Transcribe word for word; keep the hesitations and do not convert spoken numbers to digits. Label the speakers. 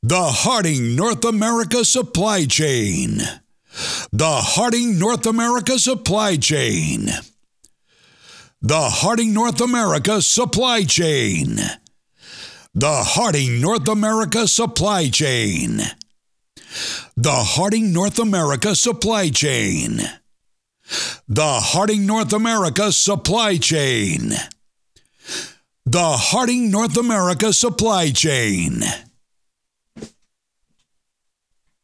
Speaker 1: The Harding North America Supply Chain. The Harding North America Supply Chain. The Harding North America Supply Chain. The Harding North America Supply Chain. The Harding North America Supply Chain. The Harding North America Supply Chain. The Harding North America Supply Chain.